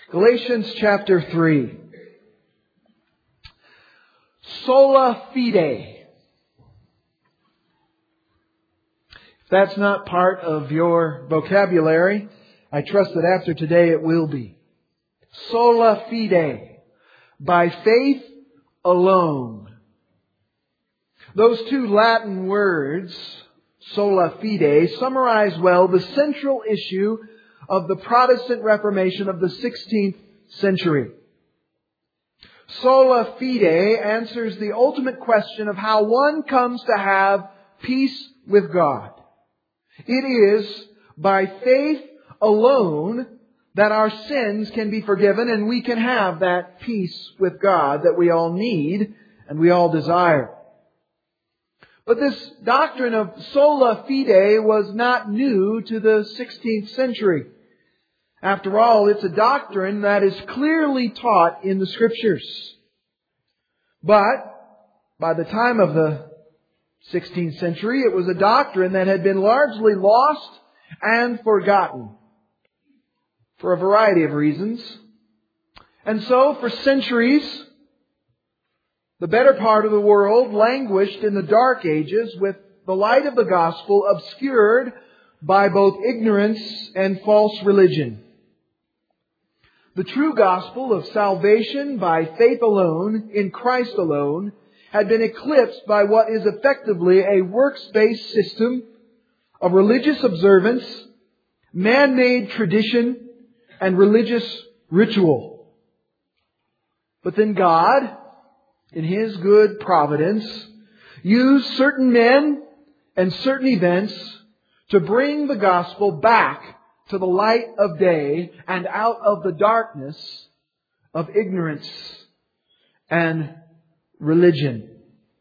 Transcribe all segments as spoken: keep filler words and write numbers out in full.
Galatians chapter three. Sola fide. If that's not part of your vocabulary, I trust that after today it will be. Sola fide. By faith alone. Those two Latin words, sola fide, summarize well the central issue of the Protestant Reformation of the sixteenth century. Sola fide answers the ultimate question of how one comes to have peace with God. It is by faith alone that our sins can be forgiven and we can have that peace with God that we all need and we all desire. But this doctrine of sola fide was not new to the sixteenth century. After all, it's a doctrine that is clearly taught in the Scriptures. But by the time of the sixteenth century, it was a doctrine that had been largely lost and forgotten for a variety of reasons. And so, for centuries, the better part of the world languished in the dark ages with the light of the gospel obscured by both ignorance and false religion. The true gospel of salvation by faith alone, in Christ alone, had been eclipsed by what is effectively a works-based system of religious observance, man-made tradition, and religious ritual. But then God, in His good providence, used certain men and certain events to bring the gospel back to the light of day and out of the darkness of ignorance and religion.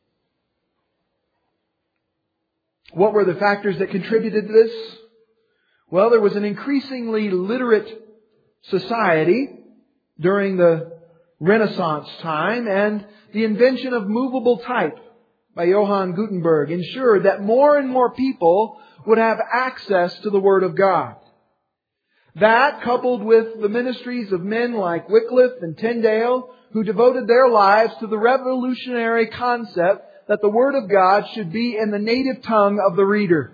What were the factors that contributed to this? Well, there was an increasingly literate society during the Renaissance time, and the invention of movable type by Johann Gutenberg ensured that more and more people would have access to the Word of God. That, coupled with the ministries of men like Wycliffe and Tyndale, who devoted their lives to the revolutionary concept that the Word of God should be in the native tongue of the reader,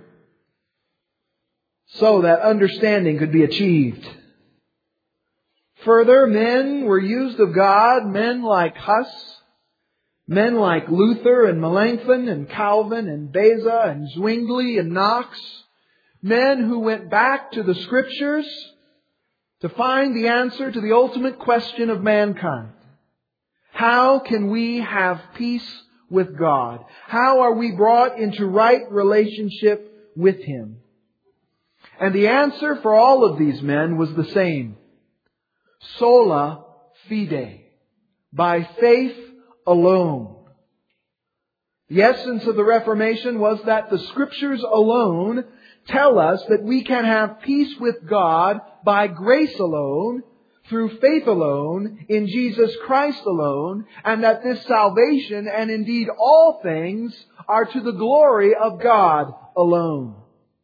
so that understanding could be achieved. Further, men were used of God, men like Huss, men like Luther and Melanchthon and Calvin and Beza and Zwingli and Knox, men who went back to the Scriptures to find the answer to the ultimate question of mankind. How can we have peace with God? How are we brought into right relationship with Him? And the answer for all of these men was the same. Sola fide. By faith alone. The essence of the Reformation was that the Scriptures alone tell us that we can have peace with God by grace alone, through faith alone, in Jesus Christ alone, and that this salvation, and indeed all things, are to the glory of God alone.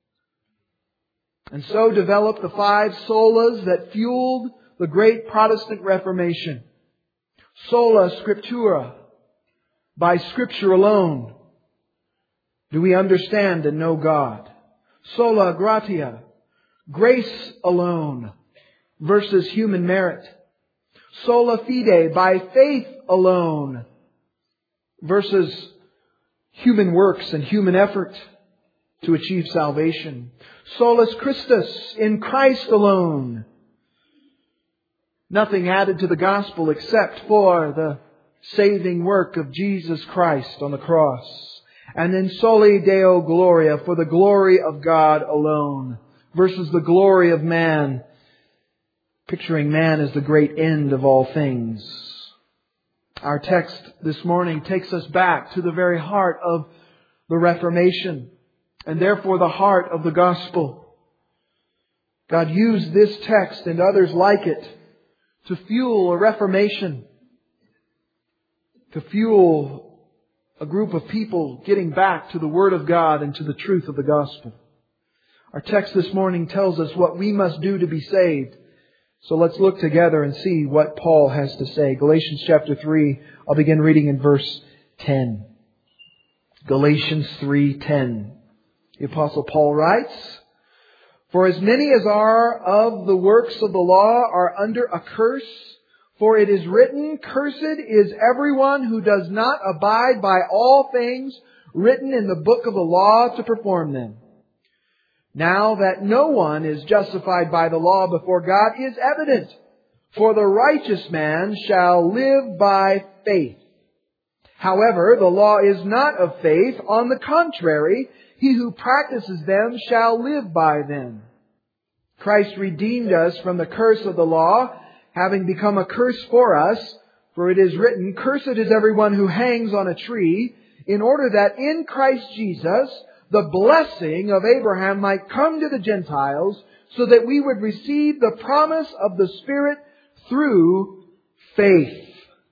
And so developed the five solas that fueled the great Protestant Reformation. Sola Scriptura. By Scripture alone do we understand and know God. Sola gratia. Grace alone versus human merit. Sola fide. By faith alone versus human works and human effort to achieve salvation. Solus Christus. In Christ alone. Nothing added to the gospel except for the saving work of Jesus Christ on the cross. And then soli Deo Gloria, for the glory of God alone, versus the glory of man, picturing man as the great end of all things. Our text this morning takes us back to the very heart of the Reformation, and therefore the heart of the gospel. God used this text and others like it to fuel a reformation, to fuel a group of people getting back to the Word of God and to the truth of the gospel. Our text this morning tells us what we must do to be saved. So let's look together and see what Paul has to say. Galatians chapter three, I'll begin reading in verse ten. Galatians three ten. The Apostle Paul writes, "For as many as are of the works of the law are under a curse, for it is written, Cursed is everyone who does not abide by all things written in the book of the law to perform them. Now that no one is justified by the law before God is evident, for the righteous man shall live by faith. However, the law is not of faith. On the contrary, he who practices them shall live by them. Christ redeemed us from the curse of the law, having become a curse for us, for it is written, Cursed is everyone who hangs on a tree, in order that in Christ Jesus the blessing of Abraham might come to the Gentiles, so that we would receive the promise of the Spirit through faith."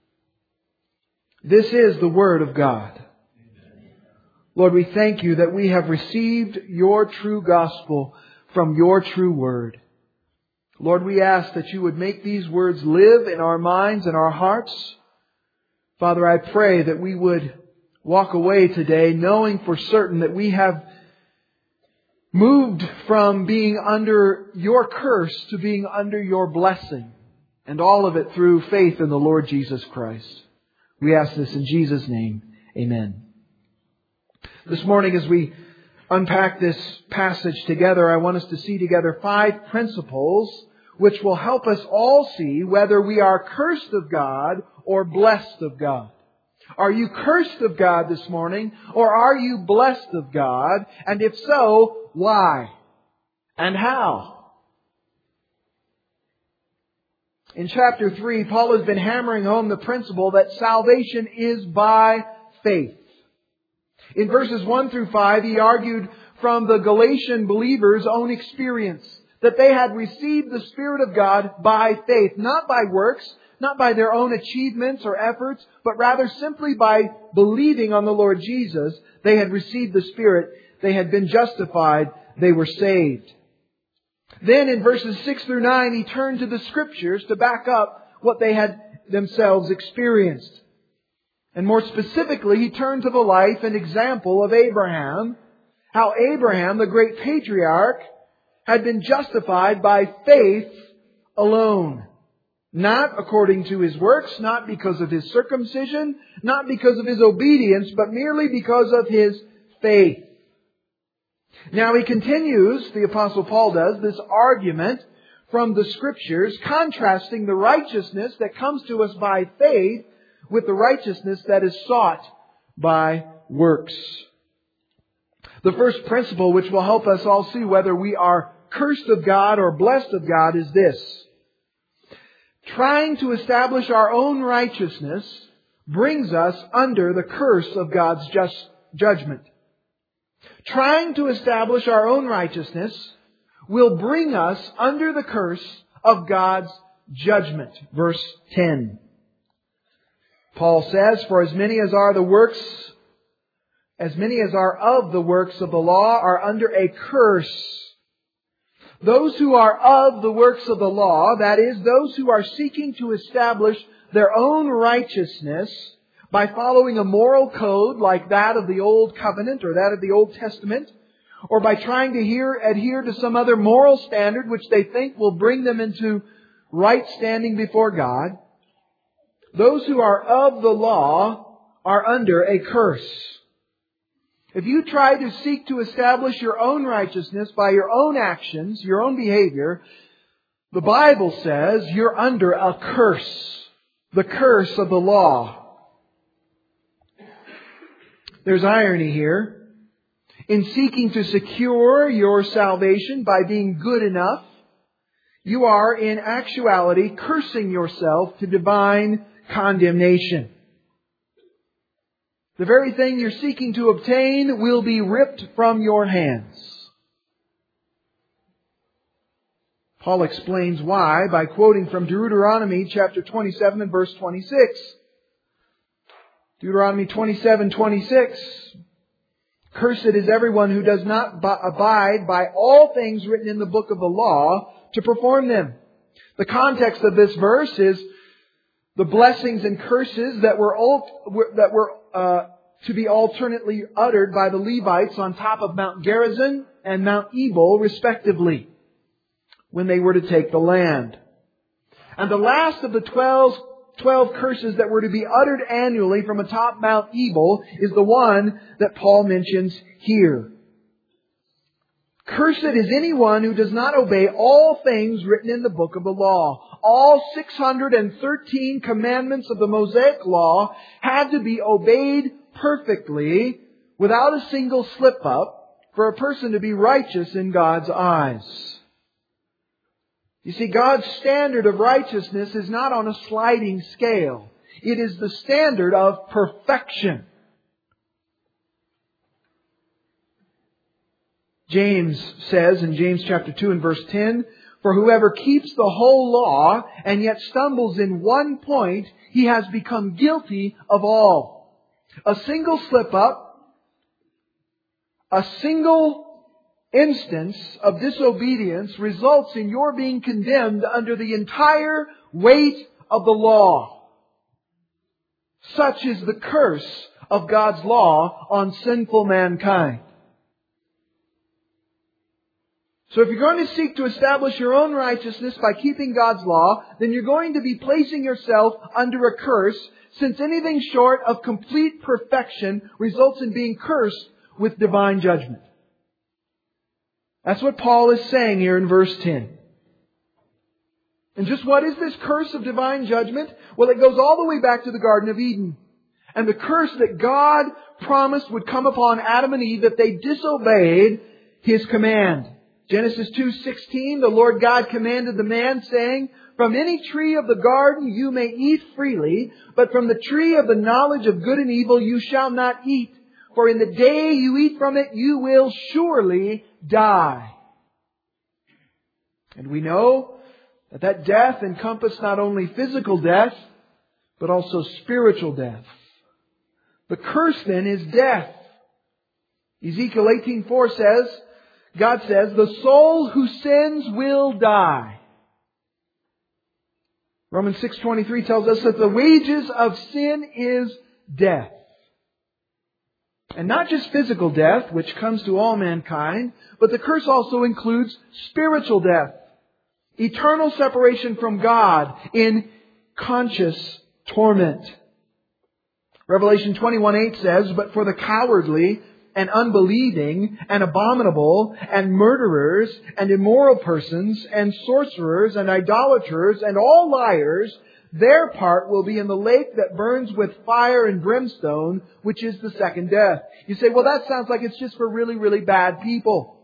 This is the Word of God. Lord, we thank You that we have received Your true gospel from Your true Word. Lord, we ask that You would make these words live in our minds and our hearts. Father, I pray that we would walk away today knowing for certain that we have moved from being under Your curse to being under Your blessing. And all of it through faith in the Lord Jesus Christ. We ask this in Jesus' name. Amen. This morning as we unpack this passage together, I want us to see together five principles which will help us all see whether we are cursed of God or blessed of God. Are you cursed of God this morning, or are you blessed of God? And if so, why? And how? In chapter three, Paul has been hammering home the principle that salvation is by faith. In verses one through five, he argued from the Galatian believers' own experience that they had received the Spirit of God by faith, not by works, not by their own achievements or efforts, but rather simply by believing on the Lord Jesus. They had received the Spirit. They had been justified. They were saved. Then in verses six through nine, he turned to the Scriptures to back up what they had themselves experienced. And more specifically, he turned to the life and example of Abraham. How Abraham, the great patriarch, had been justified by faith alone. Not according to his works, not because of his circumcision, not because of his obedience, but merely because of his faith. Now he continues, the Apostle Paul does, this argument from the Scriptures, contrasting the righteousness that comes to us by faith with the righteousness that is sought by works. The first principle which will help us all see whether we are cursed of God or blessed of God is this. Trying to establish our own righteousness brings us under the curse of God's just judgment. Trying to establish our own righteousness will bring us under the curse of God's judgment. Verse ten. Paul says, "For as many as are the works, as many as are of the works of the law are under a curse." Those who are of the works of the law, that is, those who are seeking to establish their own righteousness by following a moral code like that of the Old Covenant or that of the Old Testament, or by trying to hear, adhere to some other moral standard which they think will bring them into right standing before God, those who are of the law are under a curse. If you try to seek to establish your own righteousness by your own actions, your own behavior, the Bible says you're under a curse. The curse of the law. There's irony here. In seeking to secure your salvation by being good enough, you are in actuality cursing yourself to divine condemnation. The very thing you're seeking to obtain will be ripped from your hands. Paul explains why by quoting from Deuteronomy chapter twenty-seven and verse twenty-six. Deuteronomy twenty-seven twenty-six. "Cursed is everyone who does not abide by all things written in the book of the law to perform them. The context of this verse is the blessings and curses that were that were uh, to be alternately uttered by the Levites on top of Mount Gerizim and Mount Ebal, respectively, when they were to take the land. And the last of the twelve, twelve curses that were to be uttered annually from atop Mount Ebal is the one that Paul mentions here. Cursed is anyone who does not obey all things written in the book of the law. All six hundred thirteen commandments of the Mosaic Law had to be obeyed perfectly without a single slip-up for a person to be righteous in God's eyes. You see, God's standard of righteousness is not on a sliding scale. It is the standard of perfection. James says in James chapter two and verse ten, "For whoever keeps the whole law and yet stumbles in one point, he has become guilty of all." A single slip-up, a single instance of disobedience results in your being condemned under the entire weight of the law. Such is the curse of God's law on sinful mankind. So if you're going to seek to establish your own righteousness by keeping God's law, then you're going to be placing yourself under a curse, since anything short of complete perfection results in being cursed with divine judgment. That's what Paul is saying here in verse ten. And just what is this curse of divine judgment? Well, it goes all the way back to the Garden of Eden. And the curse that God promised would come upon Adam and Eve if they disobeyed His command. Genesis two sixteen, the Lord God commanded the man, saying, "From any tree of the garden you may eat freely, but from the tree of the knowledge of good and evil you shall not eat. For in the day you eat from it, you will surely die." And we know that that death encompassed not only physical death, but also spiritual death. The curse then is death. Ezekiel eighteen four says, God says, "The soul who sins will die." Romans six twenty-three tells us that the wages of sin is death. And not just physical death, which comes to all mankind, but the curse also includes spiritual death. Eternal separation from God in conscious torment. Revelation twenty-one eight says, "But for the cowardly and unbelieving and abominable and murderers and immoral persons and sorcerers and idolaters and all liars, their part will be in the lake that burns with fire and brimstone, which is the second death." You say, well, that sounds like it's just for really, really bad people.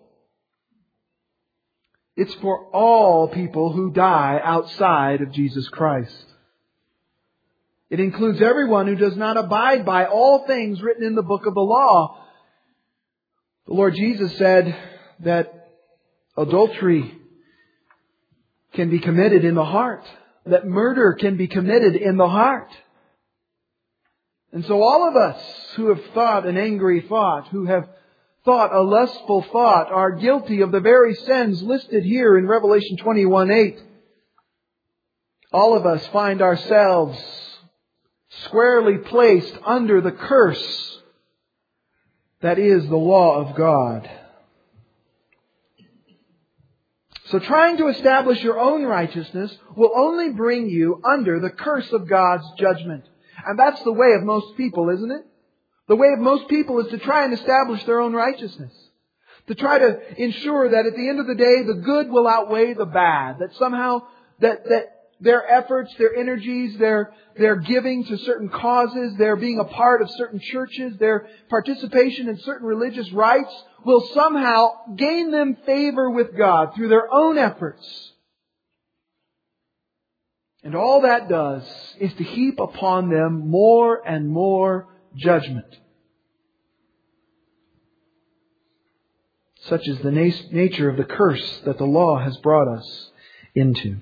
It's for all people who die outside of Jesus Christ. It includes everyone who does not abide by all things written in the book of the law. The Lord Jesus said that adultery can be committed in the heart, that murder can be committed in the heart. And so all of us who have thought an angry thought, who have thought a lustful thought, are guilty of the very sins listed here in Revelation twenty-one eight. All of us find ourselves squarely placed under the curse that is the law of God. So trying to establish your own righteousness will only bring you under the curse of God's judgment. And that's the way of most people, isn't it? The way of most people is to try and establish their own righteousness. To try to ensure that at the end of the day, the good will outweigh the bad. That somehow, that, that their efforts, their energies, their, their giving to certain causes, their being a part of certain churches, their participation in certain religious rites will somehow gain them favor with God through their own efforts. And all that does is to heap upon them more and more judgment. Such is the na- nature of the curse that the law has brought us into.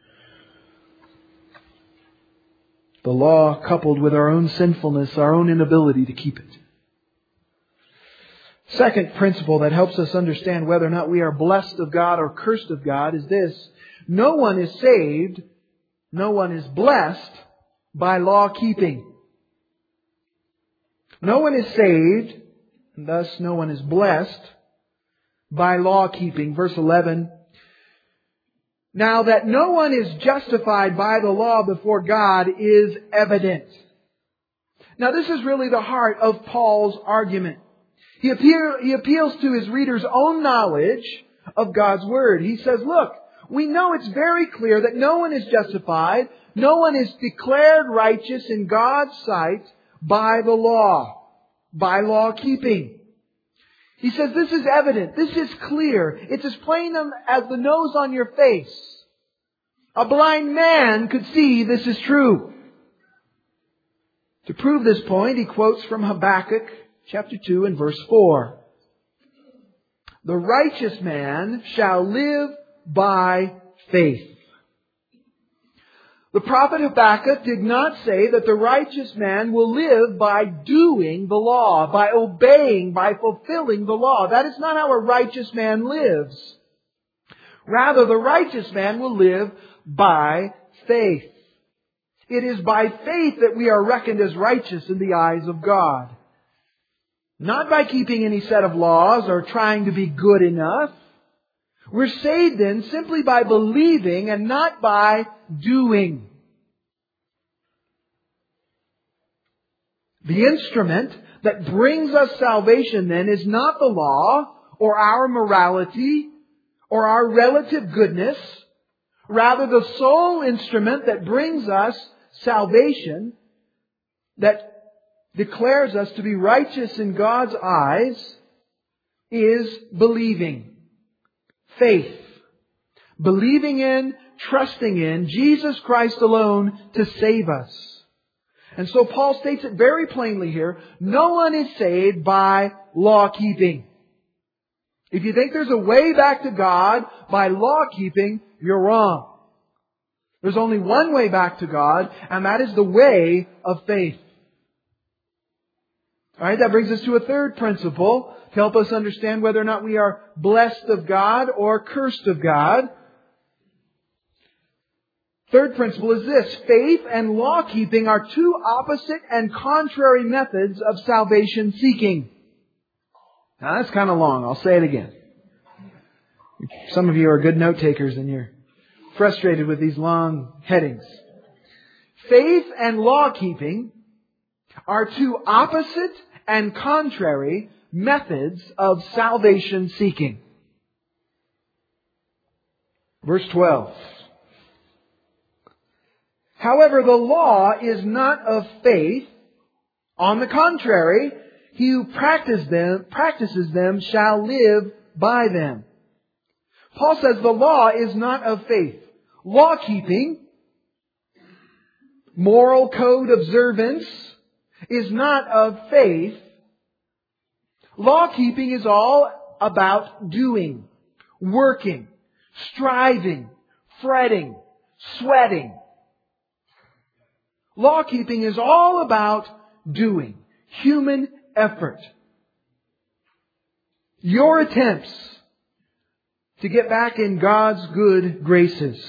The law coupled with our own sinfulness, our own inability to keep it. Second principle that helps us understand whether or not we are blessed of God or cursed of God is this. No one is saved, no one is blessed by law keeping. No one is saved, and thus no one is blessed by law keeping. Verse eleven. Now that no one is justified by the law before God is evident. Now this is really the heart of Paul's argument. He, appear, he appeals to his readers' own knowledge of God's Word. He says, look, we know it's very clear that no one is justified, no one is declared righteous in God's sight by the law, by law keeping. He says this is evident, this is clear, it's as plain as the nose on your face. A blind man could see this is true. To prove this point, he quotes from Habakkuk chapter two and verse four. The righteous man shall live by faith. The prophet Habakkuk did not say that the righteous man will live by doing the law, by obeying, by fulfilling the law. That is not how a righteous man lives. Rather, the righteous man will live by faith. It is by faith that we are reckoned as righteous in the eyes of God. Not by keeping any set of laws or trying to be good enough. We're saved then simply by believing and not by doing. The instrument that brings us salvation then is not the law or our morality or our relative goodness. Rather, the sole instrument that brings us salvation, that declares us to be righteous in God's eyes, is believing. Faith. Believing in, trusting in Jesus Christ alone to save us. And so Paul states it very plainly here. No one is saved by law keeping. If you think there's a way back to God by law keeping, you're wrong. There's only one way back to God, and that is the way of faith. Alright, that brings us to a third principle to help us understand whether or not we are blessed of God or cursed of God. Third principle is this. Faith and law keeping are two opposite and contrary methods of salvation seeking. Now that's kind of long. I'll say it again. Some of you are good note takers and you're frustrated with these long headings. Faith and law keeping are two opposite and contrary methods of salvation seeking. Verse twelve. However, the law is not of faith. On the contrary, he who practices them, practices them shall live by them. Paul says the law is not of faith. Law keeping, moral code observance, is not of faith. Law keeping is all about doing, working, striving, fretting, sweating. Law keeping is all about doing, human effort. Your attempts to get back in God's good graces.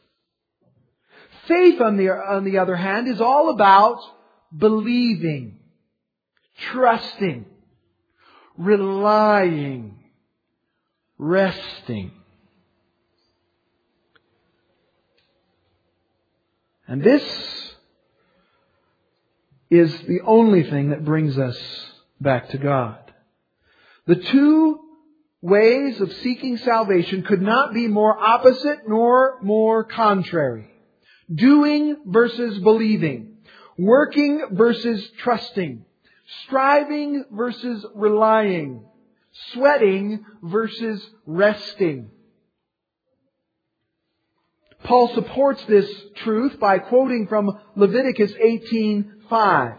Faith, on the, on the other hand, is all about believing, trusting, relying, resting. And this is the only thing that brings us back to God. The two ways of seeking salvation could not be more opposite nor more contrary. Doing versus believing. Working versus trusting. Striving versus relying. Sweating versus resting. Paul supports this truth by quoting from Leviticus eighteen five.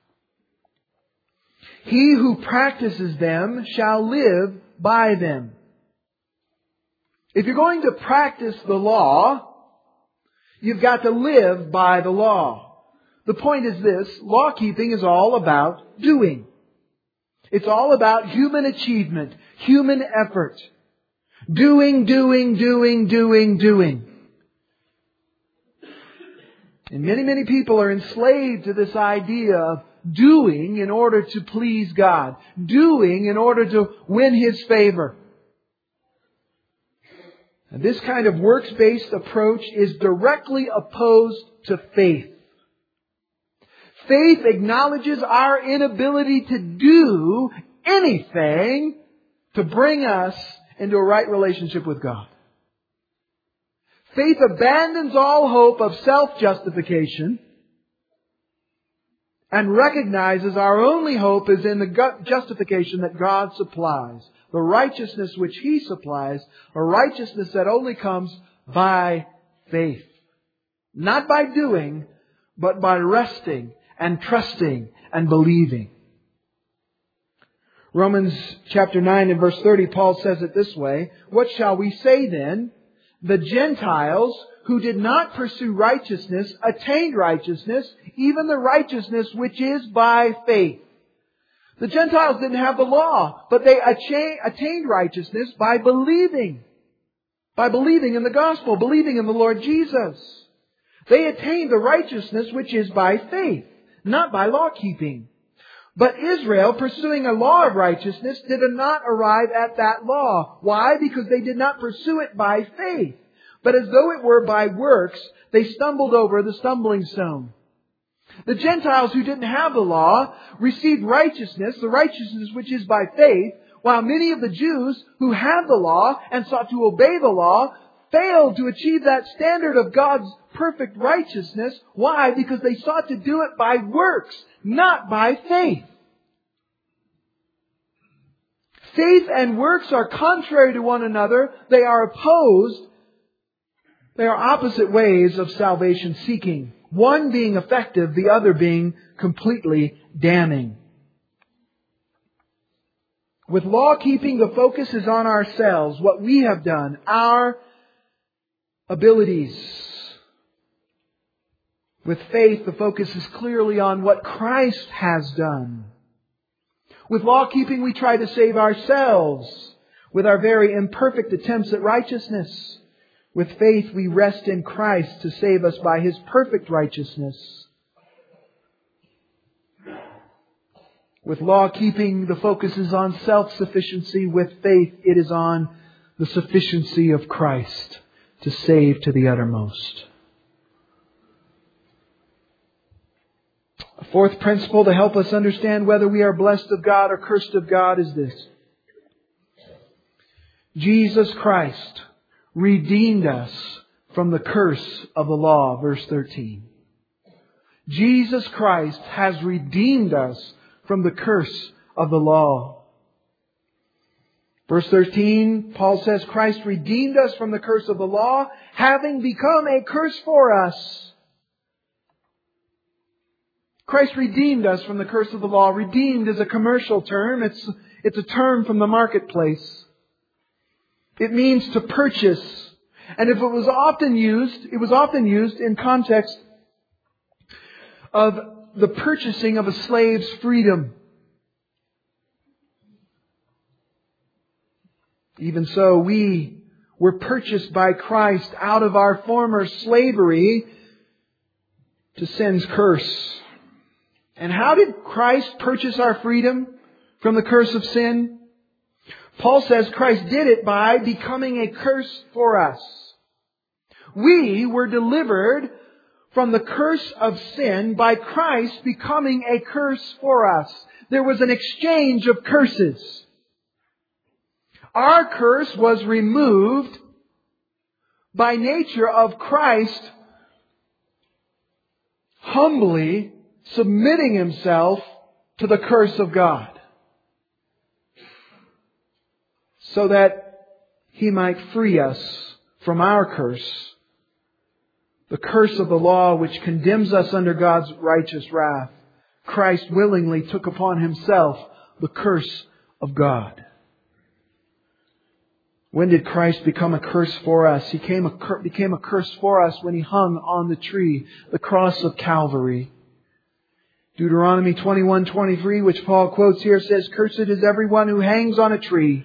He who practices them shall live by them. If you're going to practice the law, you've got to live by the law. The point is this, law keeping is all about doing. It's all about human achievement, human effort. Doing, doing, doing, doing, doing. And many, many people are enslaved to this idea of doing in order to please God. Doing in order to win His favor. And this kind of works-based approach is directly opposed to faith. Faith acknowledges our inability to do anything to bring us into a right relationship with God. Faith abandons all hope of self-justification and recognizes our only hope is in the justification that God supplies. The righteousness which He supplies, a righteousness that only comes by faith. Not by doing, but by resting and trusting and believing. Romans chapter nine and verse thirty, Paul says it this way, "What shall we say then? The Gentiles who did not pursue righteousness attained righteousness, even the righteousness which is by faith." The Gentiles didn't have the law, but they attained righteousness by believing. By believing in the gospel, believing in the Lord Jesus. They attained the righteousness which is by faith, not by law keeping. But Israel, pursuing a law of righteousness, did not arrive at that law. Why? Because they did not pursue it by faith. But as though it were by works, they stumbled over the stumbling stone. The Gentiles who didn't have the law received righteousness, the righteousness which is by faith, while many of the Jews who had the law and sought to obey the law failed to achieve that standard of God's perfect righteousness. Why? Because they sought to do it by works, not by faith. Faith and works are contrary to one another. They are opposed. They are opposite ways of salvation seeking. One being effective, the other being completely damning. With law keeping, the focus is on ourselves, what we have done, our abilities. With faith, the focus is clearly on what Christ has done. With law keeping, we try to save ourselves with our very imperfect attempts at righteousness. With faith, we rest in Christ to save us by His perfect righteousness. With law keeping, the focus is on self-sufficiency. With faith, it is on the sufficiency of Christ to save to the uttermost. A fourth principle to help us understand whether we are blessed of God or cursed of God is this. Jesus Christ redeemed us from the curse of the law, verse thirteen. Jesus Christ has redeemed us from the curse of the law. Verse thirteen, Paul says, Christ redeemed us from the curse of the law, having become a curse for us. Christ redeemed us from the curse of the law. Redeemed is a commercial term. It's, it's a term from the marketplace. It means to purchase. And if it was often used, it was often used in context of the purchasing of a slave's freedom. Even so, we were purchased by Christ out of our former slavery to sin's curse. And how did Christ purchase our freedom from the curse of sin? Paul says Christ did it by becoming a curse for us. We were delivered from the curse of sin by Christ becoming a curse for us. There was an exchange of curses. Our curse was removed by nature of Christ humbly submitting Himself to the curse of God, so that He might free us from our curse, the curse of the law which condemns us under God's righteous wrath. Christ willingly took upon Himself the curse of God. When did Christ become a curse for us? He came a, became a curse for us when He hung on the tree, the cross of Calvary. Deuteronomy twenty-one twenty-three, which Paul quotes here, says, "Cursed is everyone who hangs on a tree."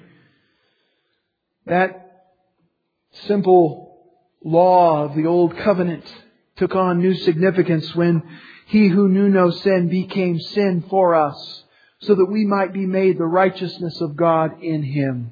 That simple law of the Old Covenant took on new significance when He who knew no sin became sin for us, so that we might be made the righteousness of God in Him.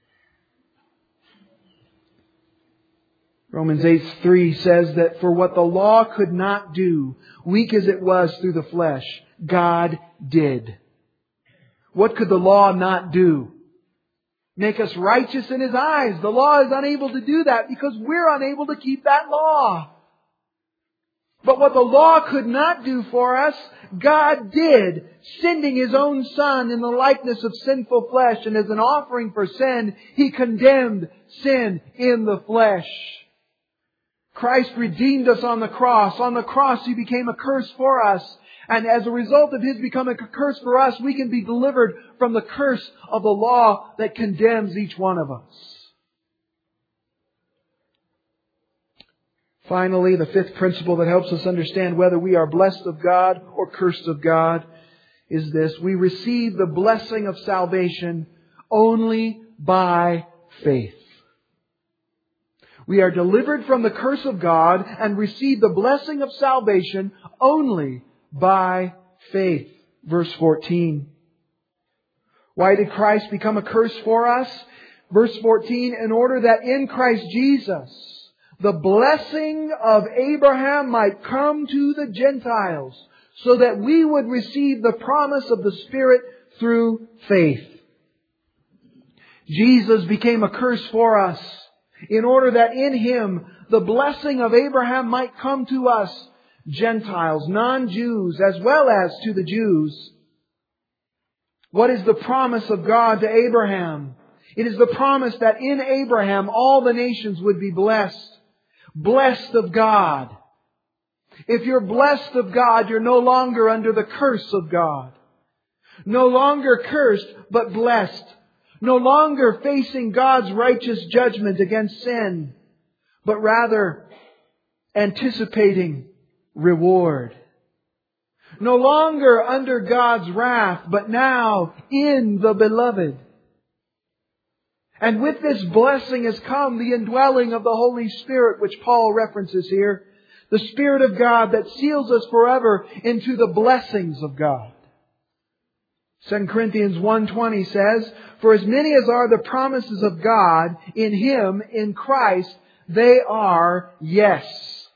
Romans eight three says that for what the law could not do, weak as it was through the flesh, God did. What could the law not do? Make us righteous in His eyes. The law is unable to do that because we're unable to keep that law. But what the law could not do for us, God did, sending His own Son in the likeness of sinful flesh, and as an offering for sin, He condemned sin in the flesh. Christ redeemed us on the cross. On the cross, He became a curse for us. And as a result of His becoming a curse for us, we can be delivered from the curse of the law that condemns each one of us. Finally, the fifth principle that helps us understand whether we are blessed of God or cursed of God is this: we receive the blessing of salvation only by faith. We are delivered from the curse of God and receive the blessing of salvation only by faith. Verse fourteen. Why did Christ become a curse for us? Verse fourteen, in order that in Christ Jesus the blessing of Abraham might come to the Gentiles, so that we would receive the promise of the Spirit through faith. Jesus became a curse for us, in order that in Him the blessing of Abraham might come to us, Gentiles, non-Jews, as well as to the Jews. What is the promise of God to Abraham? It is the promise that in Abraham all the nations would be blessed. Blessed of God. If you're blessed of God, you're no longer under the curse of God. No longer cursed, but blessed. No longer facing God's righteous judgment against sin, but rather anticipating reward. No longer under God's wrath, but now in the Beloved. And with this blessing has come the indwelling of the Holy Spirit, which Paul references here. The Spirit of God that seals us forever into the blessings of God. Second Corinthians one twenty says, "For as many as are the promises of God in Him, in Christ, they are yes."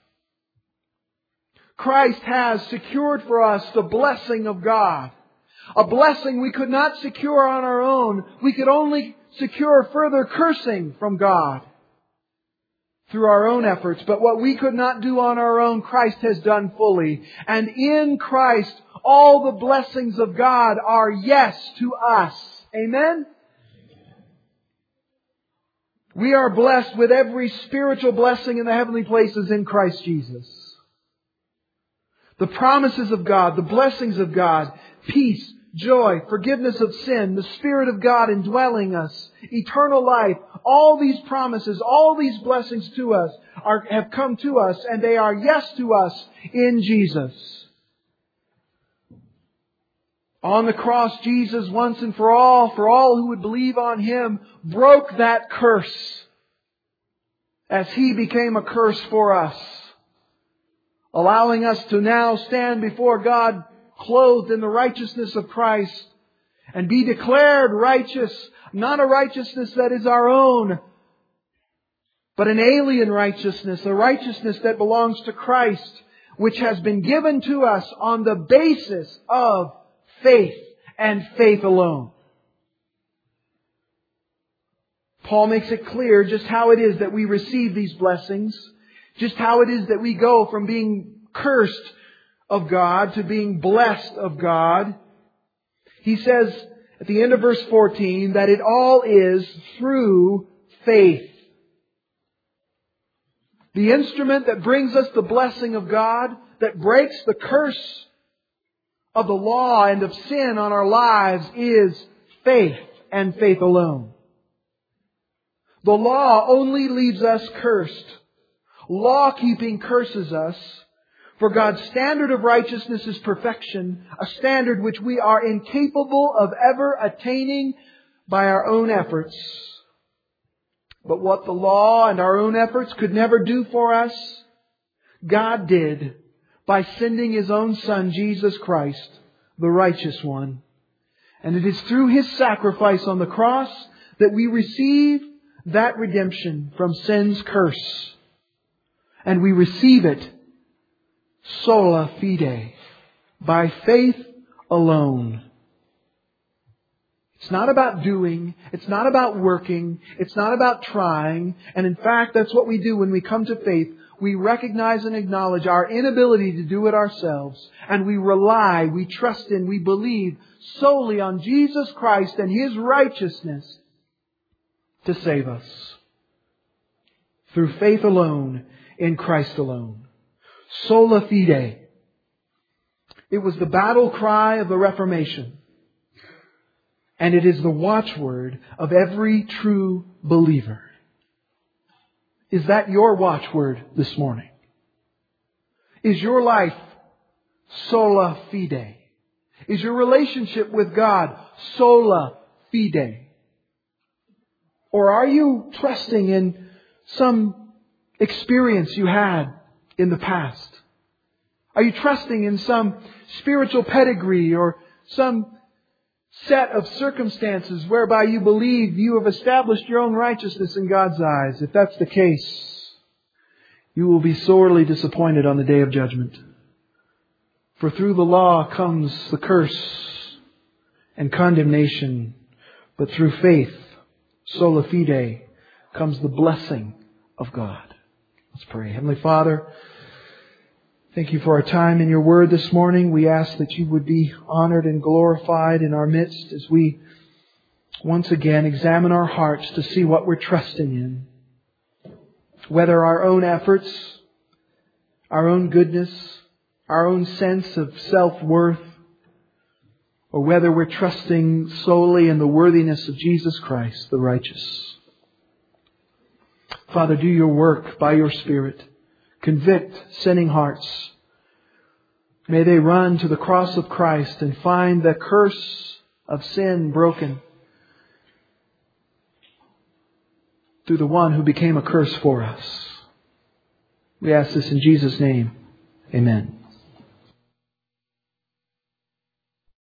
Christ has secured for us the blessing of God. A blessing we could not secure on our own. We could only secure further cursing from God through our own efforts. But what we could not do on our own, Christ has done fully. And in Christ, all the blessings of God are yes to us. Amen? We are blessed with every spiritual blessing in the heavenly places in Christ Jesus. The promises of God, the blessings of God, peace, joy, forgiveness of sin, the Spirit of God indwelling us, eternal life, all these promises, all these blessings to us are, have come to us, and they are yes to us in Jesus. On the cross, Jesus, once and for all, for all who would believe on Him, broke that curse as He became a curse for us, allowing us to now stand before God clothed in the righteousness of Christ and be declared righteous, not a righteousness that is our own, but an alien righteousness, a righteousness that belongs to Christ, which has been given to us on the basis of faith and faith alone. Paul makes it clear just how it is that we receive these blessings, just how it is that we go from being cursed of God to being blessed of God. He says at the end of verse fourteen that it all is through faith. The instrument that brings us the blessing of God, that breaks the curse of the law and of sin on our lives, is faith and faith alone. The law only leaves us cursed. Law-keeping curses us, For God's standard of righteousness is perfection, a standard which we are incapable of ever attaining by our own efforts. But what the law and our own efforts could never do for us, God did by sending His own Son, Jesus Christ, the righteous one. And it is through His sacrifice on the cross that we receive that redemption from sin's curse. And we receive it sola fide, by faith alone. It's not about doing. It's not about working. It's not about trying. And in fact, that's what we do when we come to faith. We recognize and acknowledge our inability to do it ourselves. And we rely, we trust in, we believe solely on Jesus Christ and His righteousness to save us. Through faith alone, in Christ alone. Sola fide. It was the battle cry of the Reformation. And it is the watchword of every true believer. Is that your watchword this morning? Is your life sola fide? Is your relationship with God sola fide? Or are you trusting in some experience you had in the past? Are you trusting in some spiritual pedigree or some set of circumstances whereby you believe you have established your own righteousness in God's eyes? If that's the case, you will be sorely disappointed on the day of judgment. For through the law comes the curse and condemnation, but through faith, sola fide, comes the blessing of God. Let's pray. Heavenly Father, thank You for our time in Your Word this morning. We ask that You would be honored and glorified in our midst as we once again examine our hearts to see what we're trusting in. Whether our own efforts, our own goodness, our own sense of self-worth, or whether we're trusting solely in the worthiness of Jesus Christ, the righteous. Father, do Your work by Your Spirit. Convict sinning hearts. May they run to the cross of Christ and find the curse of sin broken through the one who became a curse for us. We ask this in Jesus' name. Amen.